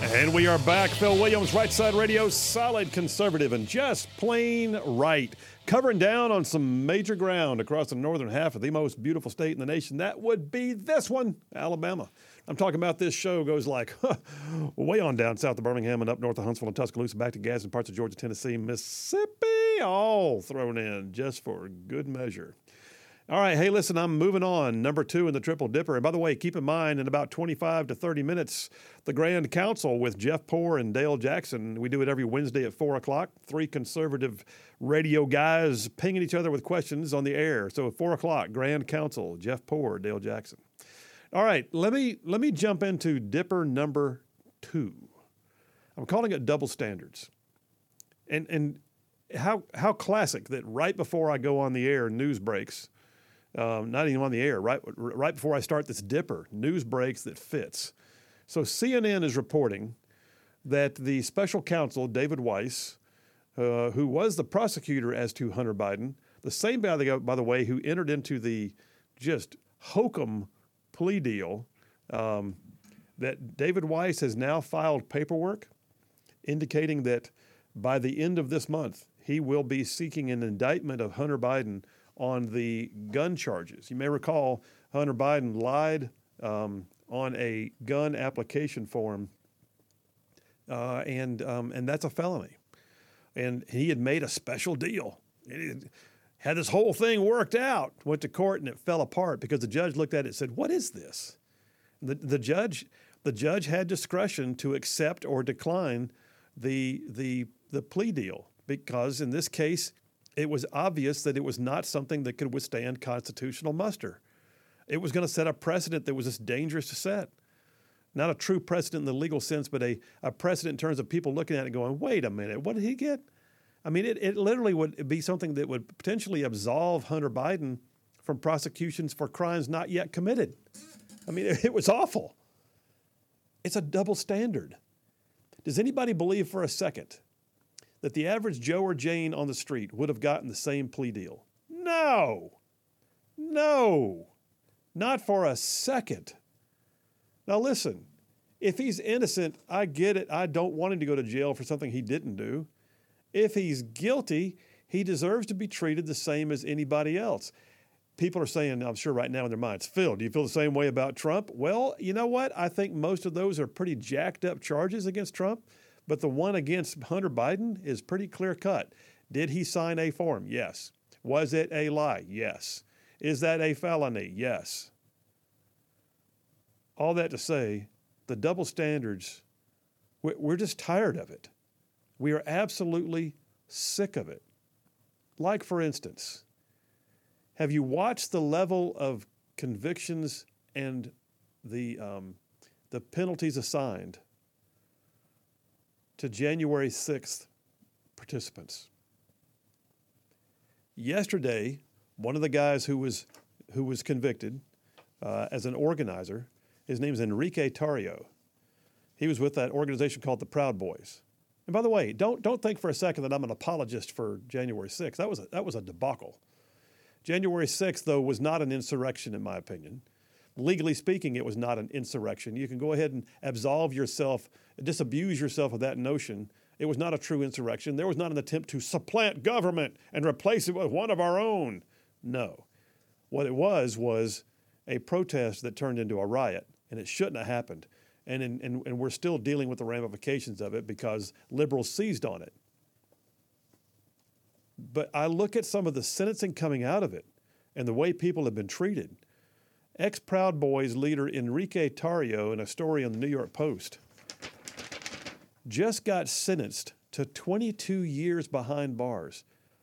And we are back. Phil Williams, Right Side Radio, solid conservative and just plain right. Covering down on some major ground across the northern half of the most beautiful state in the nation. That would be this one, Alabama. I'm talking about this show goes like way on down south of Birmingham and up north of Huntsville and Tuscaloosa, back to Gadsden, parts of Georgia, Tennessee, Mississippi, all thrown in just for good measure. All right, hey, listen, I'm moving on. Number 2 in the Triple Dipper. And by the way, keep in mind, in about 25 to 30 minutes, the Grand Council with Jeff Poore and Dale Jackson. We do it every Wednesday at 4 o'clock. 3 conservative radio guys pinging each other with questions on the air. So at 4 o'clock, Grand Council, Jeff Poore, Dale Jackson. All right, let me jump into Dipper number 2. I'm calling it double standards. And how classic that right before I go on the air, news breaks. Not even on the air, right before I start this Dipper, news breaks that fits. So CNN is reporting that the special counsel, David Weiss, who was the prosecutor as to Hunter Biden, the same guy, by the way, who entered into the just hokum plea deal, that David Weiss has now filed paperwork indicating that by the end of this month, he will be seeking an indictment of Hunter Biden on the gun charges. You may recall Hunter Biden lied on a gun application form, and that's a felony. And he had made a special deal. He had this whole thing worked out, went to court, and it fell apart because the judge looked at it and said, "What is this?" The judge had discretion to accept or decline the plea deal because in this case, it was obvious that it was not something that could withstand constitutional muster. It was going to set a precedent that was just dangerous to set. Not a true precedent in the legal sense, but a precedent in terms of people looking at it and going, wait a minute, what did he get? I mean, it literally would be something that would potentially absolve Hunter Biden from prosecutions for crimes not yet committed. I mean, it was awful. It's a double standard. Does anybody believe for a second that the average Joe or Jane on the street would have gotten the same plea deal? No, not for a second. Now listen, if he's innocent, I get it. I don't want him to go to jail for something he didn't do. If he's guilty, he deserves to be treated the same as anybody else. People are saying, I'm sure right now in their minds, Phil, do you feel the same way about Trump? Well, you know what? I think most of those are pretty jacked up charges against Trump. But the one against Hunter Biden is pretty clear cut. Did he sign a form? Yes. Was it a lie? Yes. Is that a felony? Yes. All that to say, the double standards, we're just tired of it. We are absolutely sick of it. Like, for instance, have you watched the level of convictions and the penalties assigned to January 6th participants? Yesterday, one of the guys who was convicted as an organizer, his name is Enrique Tarrio. He was with that organization called the Proud Boys. And by the way, don't think for a second that I'm an apologist for January 6th. That was a debacle. January 6th, though, was not an insurrection, in my opinion. Legally speaking, it was not an insurrection. You can go ahead and absolve yourself, disabuse yourself of that notion. It was not a true insurrection. There was not an attempt to supplant government and replace it with one of our own. No. What it was a protest that turned into a riot, and it shouldn't have happened. And we're still dealing with the ramifications of it because liberals seized on it. But I look at some of the sentencing coming out of it and the way people have been treated. Ex-Proud Boys leader Enrique Tarrio, in a story on the New York Post, just got sentenced to 22 years behind bars.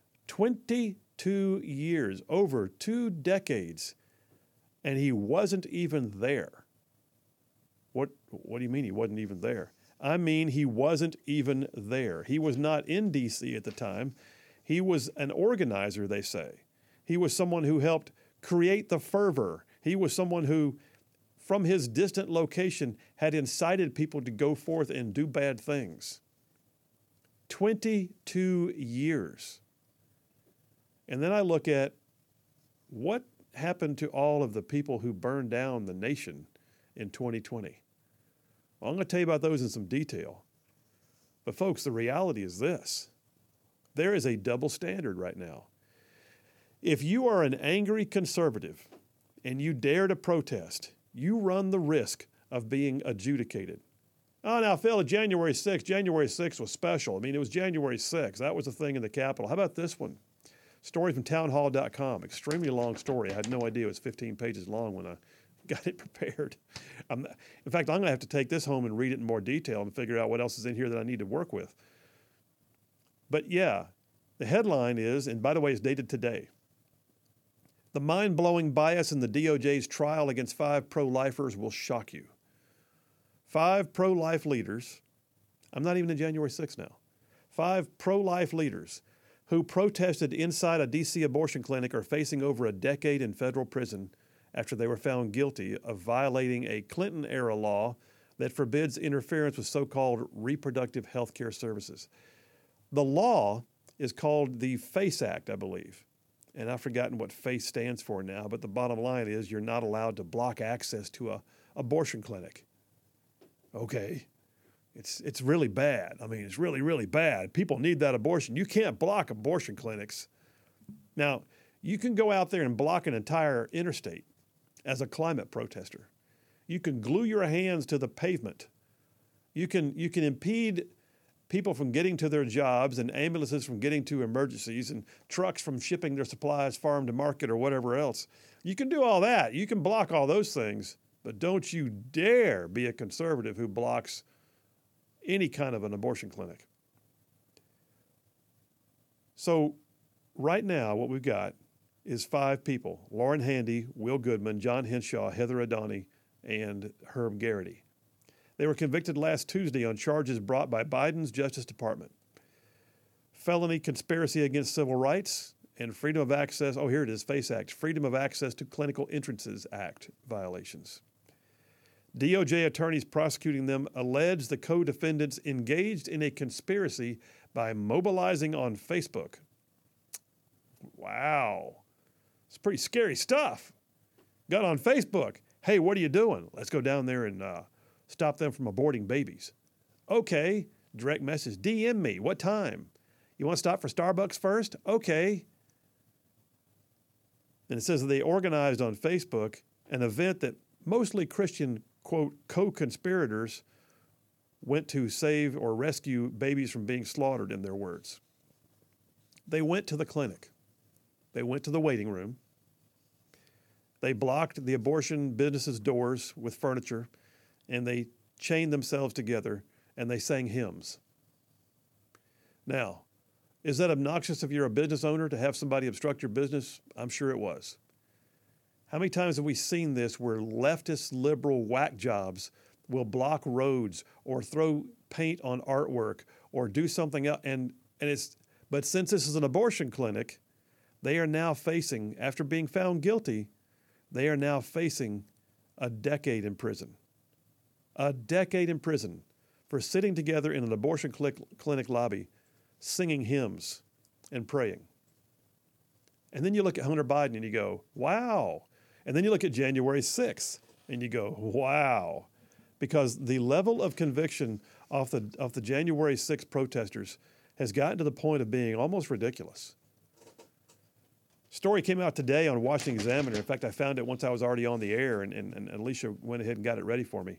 22 years, over 2 decades, and he wasn't even there. What do you mean he wasn't even there? I mean he wasn't even there. He was not in D.C. at the time. He was an organizer, they say. He was someone who helped create the fervor. He was someone who, from his distant location, had incited people to go forth and do bad things. 22 years. And then I look at what happened to all of the people who burned down the nation in 2020. Well, I'm going to tell you about those in some detail. But folks, the reality is this. There is a double standard right now. If you are an angry conservative and you dare to protest, you run the risk of being adjudicated. Oh, now, Phil, January 6th. January 6th was special. I mean, it was January 6th. That was the thing in the Capitol. How about this one? Story from townhall.com. Extremely long story. I had no idea it was 15 pages long when I got it prepared. In fact, I'm going to have to take this home and read it in more detail and figure out what else is in here that I need to work with. But yeah, the headline is, and by the way, it's dated today, the mind-blowing bias in the DOJ's trial against 5 pro-lifers will shock you. 5 pro-life leaders, I'm not even in January 6th now, 5 pro-life leaders who protested inside a D.C. abortion clinic are facing over a decade in federal prison after they were found guilty of violating a Clinton-era law that forbids interference with so-called reproductive health care services. The law is called the FACE Act, I believe. And I've forgotten what FACE stands for now, but the bottom line is you're not allowed to block access to an abortion clinic. Okay, it's really bad. I mean, it's really, really bad. People need that abortion. You can't block abortion clinics. Now, you can go out there and block an entire interstate as a climate protester. You can glue your hands to the pavement. You can impede people from getting to their jobs and ambulances from getting to emergencies and trucks from shipping their supplies farm to market or whatever else. You can do all that. You can block all those things, but don't you dare be a conservative who blocks any kind of an abortion clinic. So right now what we've got is 5 people: Lauren Handy, Will Goodman, John Henshaw, Heather Adani, and Herb Garrity. They were convicted last Tuesday on charges brought by Biden's Justice Department. Felony conspiracy against civil rights and freedom of access, here it is, FACE Act, Freedom of Access to Clinical Entrances Act violations. DOJ attorneys prosecuting them allege the co-defendants engaged in a conspiracy by mobilizing on Facebook. Wow. It's pretty scary stuff. Got on Facebook. Hey, what are you doing? Let's go down there and stop them from aborting babies. Okay, direct message. DM me. What time? You want to stop for Starbucks first? Okay. And it says that they organized on Facebook an event that mostly Christian, quote, co-conspirators went to save or rescue babies from being slaughtered, in their words. They went to the clinic. They went to the waiting room. They blocked the abortion business's doors with furniture, and they chained themselves together, and they sang hymns. Now, is that obnoxious if you're a business owner to have somebody obstruct your business? I'm sure it was. How many times have we seen this where leftist liberal whack jobs will block roads or throw paint on artwork or do something else? But since this is an abortion clinic, they are now facing, after being found guilty, they are now facing a decade in prison. A decade in prison for sitting together in an abortion clinic lobby, singing hymns and praying. And then you look at Hunter Biden and you go, wow. And then you look at January 6th and you go, wow. Because the level of conviction of the January 6th protesters has gotten to the point of being almost ridiculous. Story came out today on Washington Examiner. In fact, I found it once I was already on the air, and Alicia went ahead and got it ready for me.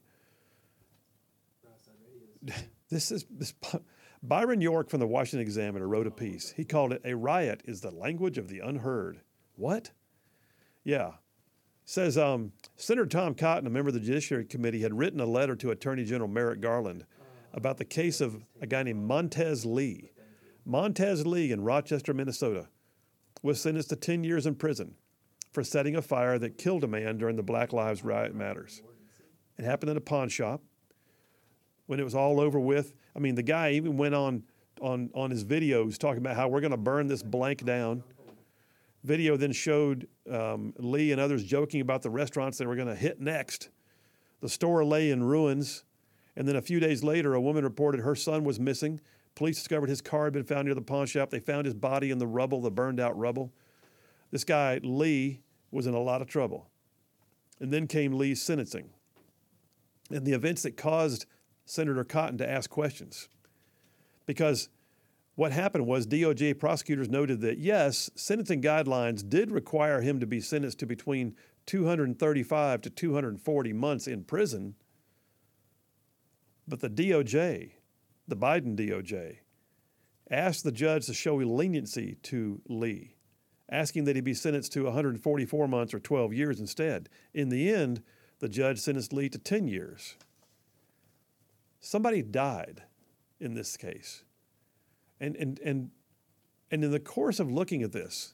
Byron York from the Washington Examiner wrote a piece. He called it, "A Riot is the Language of the Unheard." What? Yeah. Says Senator Tom Cotton, a member of the Judiciary Committee, had written a letter to Attorney General Merrick Garland about the case of a guy named Montez Lee. Montez Lee in Rochester, Minnesota, was sentenced to 10 years in prison for setting a fire that killed a man during the Black Lives Matters. It happened in a pawn shop. When it was all over with, I mean, the guy even went on his videos talking about how we're going to burn this blank down. Video then showed Lee and others joking about the restaurants they were going to hit next. The store lay in ruins. And then a few days later, a woman reported her son was missing. Police discovered his car had been found near the pawn shop. They found his body in the rubble, the burned out rubble. This guy, Lee, was in a lot of trouble. And then came Lee's sentencing. and the events that caused Senator Cotton to ask questions. Because what happened was DOJ prosecutors noted that, yes, sentencing guidelines did require him to be sentenced to between 235 to 240 months in prison, but the DOJ, the Biden DOJ, asked the judge to show leniency to Lee, asking that he be sentenced to 144 months or 12 years instead. In the end, the judge sentenced Lee to 10 years. Somebody died in this case. And in the course of looking at this,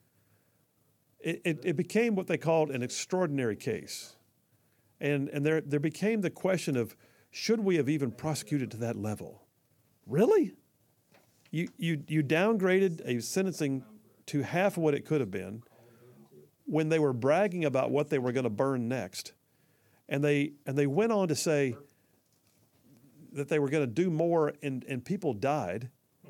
it became what they called an extraordinary case. And there became the question of, should we have even prosecuted to that level? Really? You downgraded a sentencing to half of what it could have been when they were bragging about what they were going to burn next. And they went on to say that they were going to do more and people died.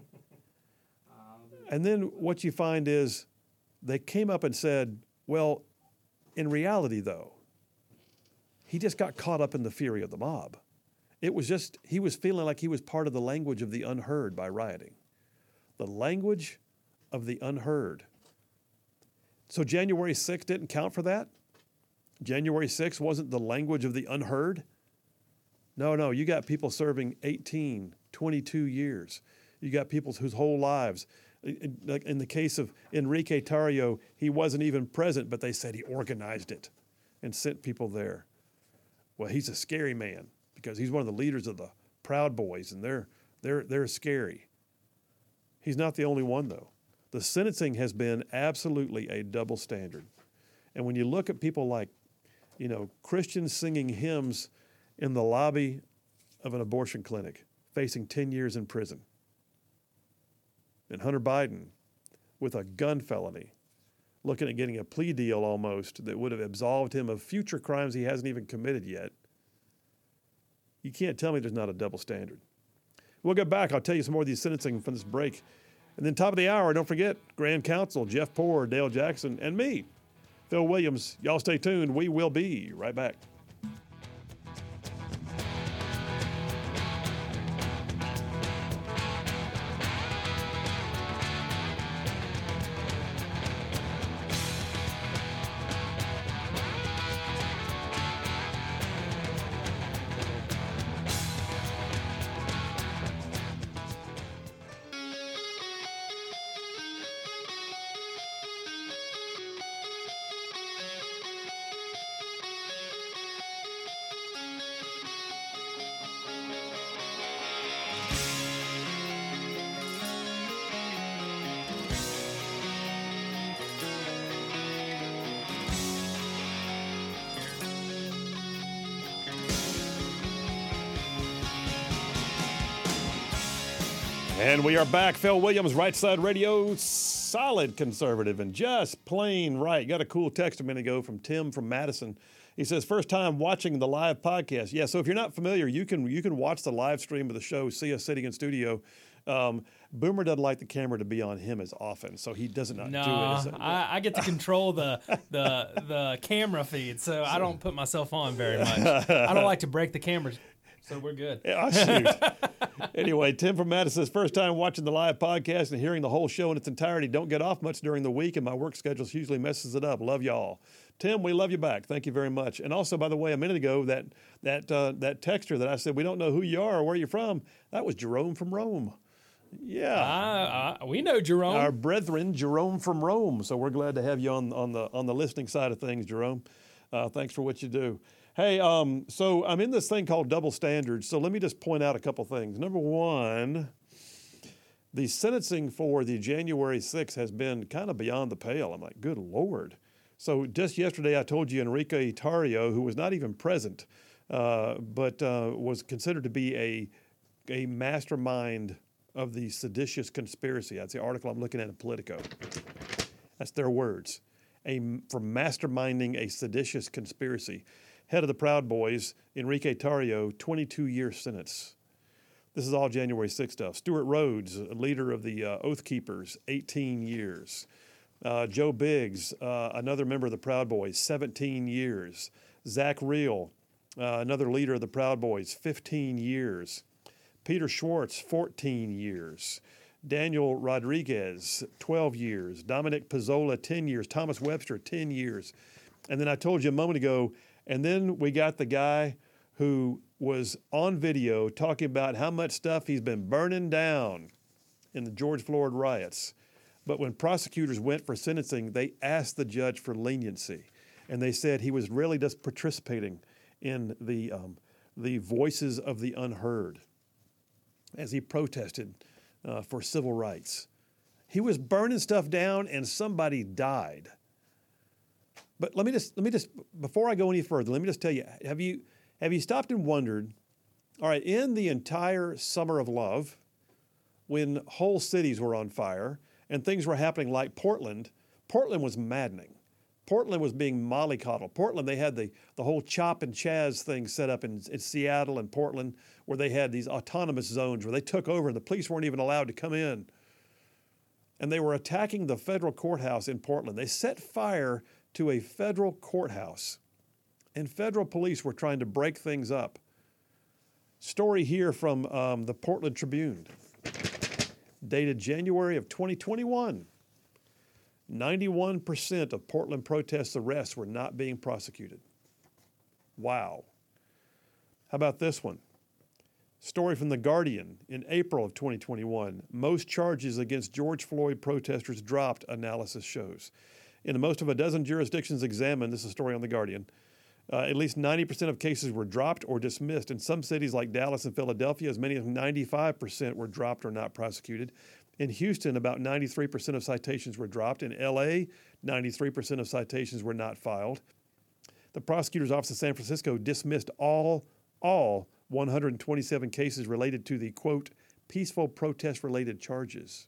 And then what you find is they came up and said, well, in reality, though, he just got caught up in the fury of the mob. It was just, he was feeling like he was part of the language of the unheard by rioting. The language of the unheard. So January 6th didn't count for that? January 6th wasn't the language of the unheard? No, you got people serving 18, 22 years. You got people whose whole lives, like in the case of Enrique Tarrio, he wasn't even present, but they said he organized it and sent people there. Well, he's a scary man because he's one of the leaders of the Proud Boys, and they're scary. He's not the only one, though. The sentencing has been absolutely a double standard. And when you look at people like, Christians singing hymns in the lobby of an abortion clinic, facing 10 years in prison, and Hunter Biden with a gun felony, looking at getting a plea deal almost that would have absolved him of future crimes he hasn't even committed yet. You can't tell me there's not a double standard. We'll get back. I'll tell you some more of these sentencing from this break. And then top of the hour, don't forget, Grand Counsel, Jeff Poor, Dale Jackson, and me, Phil Williams. Y'all stay tuned. We will be right back. And we are back. Phil Williams, Right Side Radio, solid conservative and just plain right. Got a cool text a minute ago from Tim from Madison. He says, first time watching the live podcast. Yeah, so if you're not familiar, you can watch the live stream of the show, see us sitting in studio. Boomer doesn't like the camera to be on him as often, so he doesn't do it. I get to control the camera feed, so I don't put myself on very much. I don't like to break the cameras. So we're good. Yeah, shoot. Anyway, Tim from Madison says, first time watching the live podcast and hearing the whole show in its entirety. Don't get off much during the week, and my work schedule usually messes it up. Love y'all. Tim, we love you back. Thank you very much. And also, by the way, a minute ago, that texter that I said, we don't know who you are or where you're from, that was Jerome from Rome. Yeah. We know Jerome. Our brethren, Jerome from Rome. So we're glad to have you on the listening side of things, Jerome. Thanks for what you do. Hey, so I'm in this thing called double standards. So let me just point out a couple things. Number one, the sentencing for the January 6th has been kind of beyond the pale. I'm like, good Lord. So just yesterday I told you Enrique Tarrio, who was not even present, but was considered to be a mastermind of the seditious conspiracy. That's the article I'm looking at in Politico. That's their words. For masterminding a seditious conspiracy. Head of the Proud Boys, Enrique Tarrio, 22-year sentence. This is all January 6th stuff. Stuart Rhodes, leader of the Oath Keepers, 18 years. Joe Biggs, another member of the Proud Boys, 17 years. Zach Reel, another leader of the Proud Boys, 15 years. Peter Schwartz, 14 years. Daniel Rodriguez, 12 years. Dominic Pizzola, 10 years. Thomas Webster, 10 years. And then I told you a moment ago, and then we got the guy who was on video talking about how much stuff he's been burning down in the George Floyd riots. But when prosecutors went for sentencing, they asked the judge for leniency. And they said he was really just participating in the voices of the unheard as he protested for civil rights. He was burning stuff down and somebody died. But let me just before I go any further, let me just tell you, have you stopped and wondered, all right, in the entire summer of love, when whole cities were on fire and things were happening like Portland was maddening. Portland was being mollycoddled. Portland, they had the whole Chop and Chaz thing set up in Seattle and Portland, where they had these autonomous zones where they took over and the police weren't even allowed to come in. And they were attacking the federal courthouse in Portland. They set fire to a federal courthouse, and federal police were trying to break things up. Story here from the Portland Tribune, dated January of 2021. 91% of Portland protest arrests were not being prosecuted. Wow. How about this one? Story from The Guardian in April of 2021. Most charges against George Floyd protesters dropped, analysis shows. In most of a dozen jurisdictions examined, this is a story on The Guardian, at least 90% of cases were dropped or dismissed. In some cities like Dallas and Philadelphia, as many as 95% were dropped or not prosecuted. In Houston, about 93% of citations were dropped. In LA, 93% of citations were not filed. The prosecutor's office in San Francisco dismissed all 127 cases related to the, quote, peaceful protest-related charges.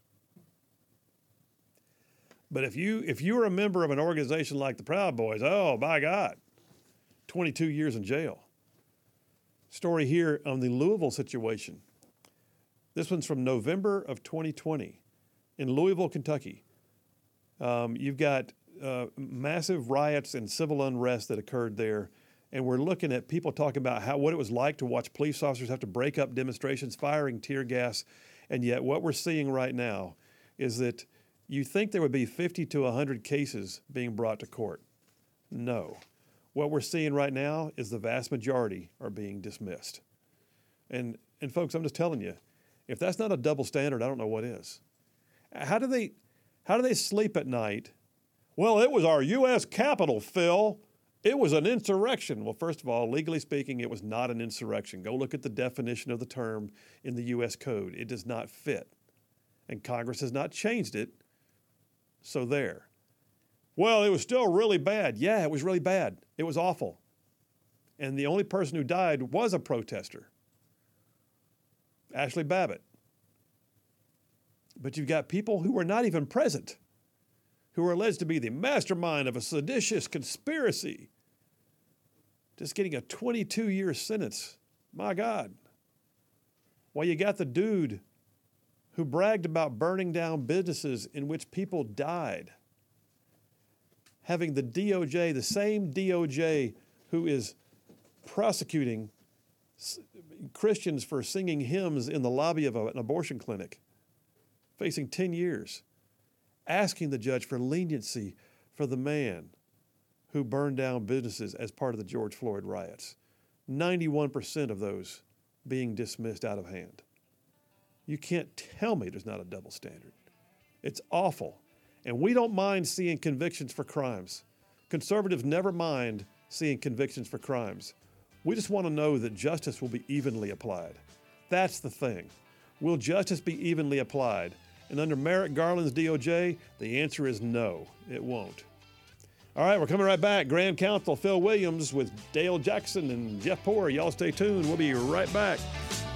But if you're a member of an organization like the Proud Boys, oh, my God, 22 years in jail. Story here on the Louisville situation. This one's from November of 2020 in Louisville, Kentucky. You've got massive riots and civil unrest that occurred there, and we're looking at people talking about what it was like to watch police officers have to break up demonstrations, firing tear gas, and yet what we're seeing right now is that you think there would be 50 to 100 cases being brought to court. No. What we're seeing right now is the vast majority are being dismissed. And folks, I'm just telling you, if that's not a double standard, I don't know what is. How do they sleep at night? Well, it was our U.S. Capitol, Phil. It was an insurrection. Well, first of all, legally speaking, it was not an insurrection. Go look at the definition of the term in the U.S. Code. It does not fit. And Congress has not changed it. So there. Well, it was still really bad. Yeah, it was really bad. It was awful. And the only person who died was a protester. Ashley Babbitt. But you've got people who were not even present, who are alleged to be the mastermind of a seditious conspiracy, just getting a 22-year sentence. My God. Well, you got the dude who bragged about burning down businesses in which people died, having the DOJ, the same DOJ who is prosecuting Christians for singing hymns in the lobby of an abortion clinic, facing 10 years, asking the judge for leniency for the man who burned down businesses as part of the George Floyd riots. 91% of those being dismissed out of hand. You can't tell me there's not a double standard. It's awful. And we don't mind seeing convictions for crimes. Conservatives never mind seeing convictions for crimes. We just want to know that justice will be evenly applied. That's the thing. Will justice be evenly applied? And under Merrick Garland's DOJ, the answer is no, it won't. All right, we're coming right back. Grand Counsel Phil Williams with Dale Jackson and Jeff Poore. Y'all stay tuned. We'll be right back.